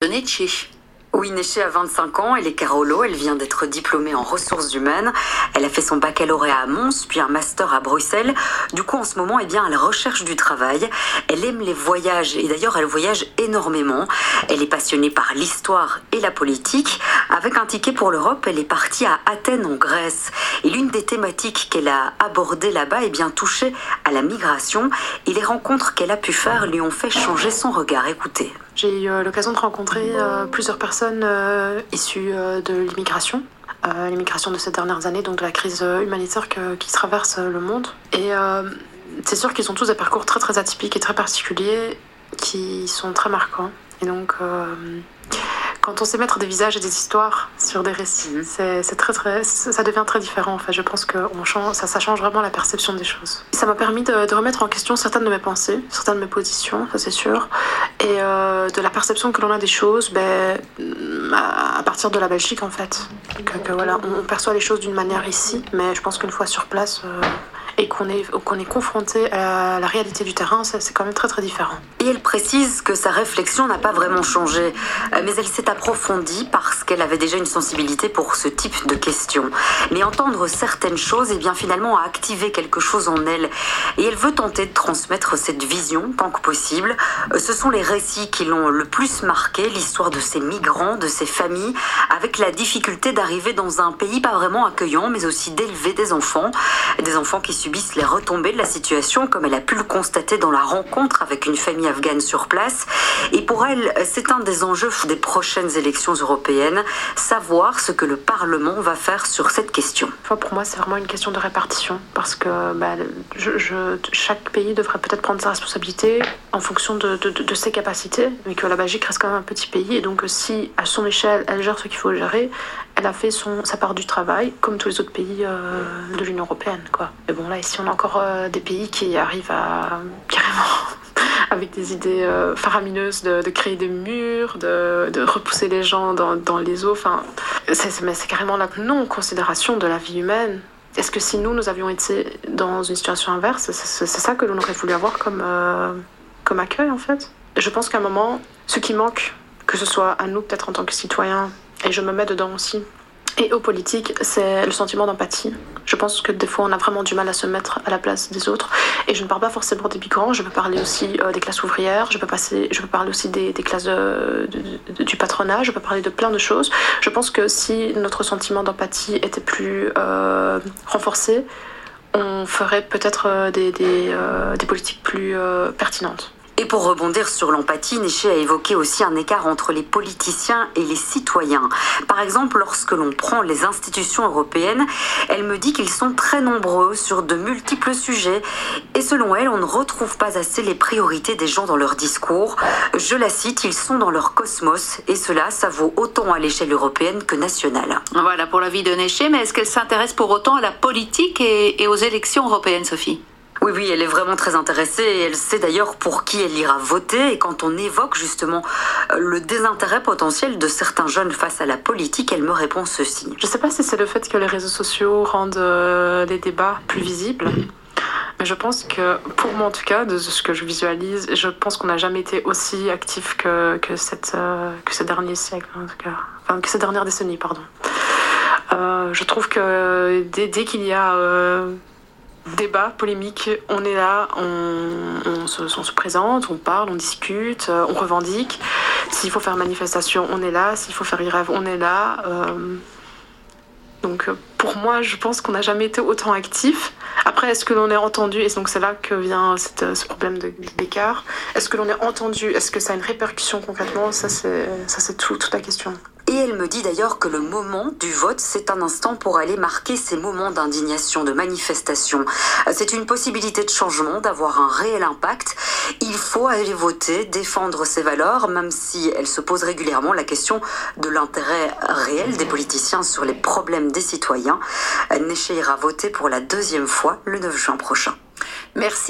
Neche. Oui, Neche a 25 ans, elle est Carolo, elle vient d'être diplômée en ressources humaines. Elle a fait son baccalauréat à Mons, puis un master à Bruxelles. Du coup, en ce moment, elle recherche du travail. Elle aime les voyages et d'ailleurs, elle voyage énormément. Elle est passionnée par l'histoire et la politique. Avec un ticket pour l'Europe, elle est partie à Athènes en Grèce. Et l'une des thématiques qu'elle a abordées là-bas est bien touchée à la migration. Et les rencontres qu'elle a pu faire lui ont fait changer son regard. Écoutez. J'ai eu l'occasion de rencontrer plusieurs personnes issues de l'immigration. L'immigration de ces dernières années, donc de la crise humanitaire qui traverse le monde. Et c'est sûr qu'ils ont tous des parcours très très atypiques et très particuliers qui sont très marquants. Et donc, quand on sait mettre des visages et des histoires sur des récits, ça devient très différent. En fait, je pense que ça change vraiment la perception des choses. Ça m'a permis de remettre en question certaines de mes pensées, certaines de mes positions, ça c'est sûr, et de la perception que l'on a des choses, à partir de la Belgique en fait. Voilà, on perçoit les choses d'une manière ici, mais je pense qu'une fois sur place et qu'on est confronté à la réalité du terrain, c'est quand même très très différent. Et elle précise que sa réflexion n'a pas vraiment changé, mais elle s'est approfondie parce qu'elle avait déjà une sensibilité pour ce type de questions. Mais entendre certaines choses, finalement, a activé quelque chose en elle. Et elle veut tenter de transmettre cette vision tant que possible. Ce sont les récits qui l'ont le plus marqué, l'histoire de ces migrants, de ces familles, avec la difficulté d'arriver dans un pays pas vraiment accueillant, mais aussi d'élever des enfants qui subissent les retombées de la situation, comme elle a pu le constater dans la rencontre avec une famille afghane sur place. Et pour elle, c'est un des enjeux des prochaines élections européennes, savoir ce que le Parlement va faire sur cette question. Pour moi, c'est vraiment une question de répartition, parce que chaque pays devrait peut-être prendre sa responsabilité en fonction de ses capacités, mais que la Belgique reste quand même un petit pays, et donc si à son échelle, elle gère ce qu'il faut gérer, elle a fait sa part du travail, comme tous les autres pays de l'Union européenne, quoi. Mais bon, là, ici, on a encore des pays qui arrivent à carrément, avec des idées faramineuses de créer des murs, de repousser les gens dans les eaux. Enfin, c'est carrément la non-considération de la vie humaine. Est-ce que si nous avions été dans une situation inverse, c'est ça que l'on aurait voulu avoir comme accueil, en fait? Je pense qu'à un moment, ce qui manque, que ce soit à nous, peut-être en tant que citoyens, et je me mets dedans aussi, et aux politiques, c'est le sentiment d'empathie. Je pense que des fois, on a vraiment du mal à se mettre à la place des autres. Et je ne parle pas forcément des migrants, je peux parler aussi des classes ouvrières, je peux parler aussi des classes du patronat, je peux parler de plein de choses. Je pense que si notre sentiment d'empathie était plus renforcé, on ferait peut-être des politiques plus pertinentes. Et pour rebondir sur l'empathie, Neche a évoqué aussi un écart entre les politiciens et les citoyens. Par exemple, lorsque l'on prend les institutions européennes, elle me dit qu'ils sont très nombreux sur de multiples sujets. Et selon elle, on ne retrouve pas assez les priorités des gens dans leur discours. Je la cite, ils sont dans leur cosmos. Et cela, ça vaut autant à l'échelle européenne que nationale. Voilà pour l'avis de Neche, mais est-ce qu'elle s'intéresse pour autant à la politique et aux élections européennes, Sophie ? Oui, elle est vraiment très intéressée et elle sait d'ailleurs pour qui elle ira voter. Et quand on évoque justement le désintérêt potentiel de certains jeunes face à la politique, elle me répond ceci. Je ne sais pas si c'est le fait que les réseaux sociaux rendent les débats plus visibles, mais je pense que, pour moi en tout cas, de ce que je visualise, je pense qu'on n'a jamais été aussi actif que ces derniers siècles, en tout cas. Enfin, que ces dernières décennies, pardon. Je trouve que dès qu'il y a débat, polémique, on est là, on se présente, on parle, on discute, on revendique. S'il faut faire manifestation, on est là. S'il faut faire grève, on est là. Donc pour moi, je pense qu'on n'a jamais été autant actif. Après, est-ce que l'on est entendu? Et donc c'est là que vient ce problème d'écart. Est-ce que l'on est entendu? Est-ce que ça a une répercussion concrètement? Ça c'est toute la question. Et elle me dit d'ailleurs que le moment du vote, c'est un instant pour aller marquer ces moments d'indignation, de manifestation. C'est une possibilité de changement, d'avoir un réel impact. Il faut aller voter, défendre ses valeurs, même si elle se pose régulièrement la question de l'intérêt réel des politiciens sur les problèmes des citoyens. Neche ira voter pour la 2e fois le 9 juin prochain. Merci.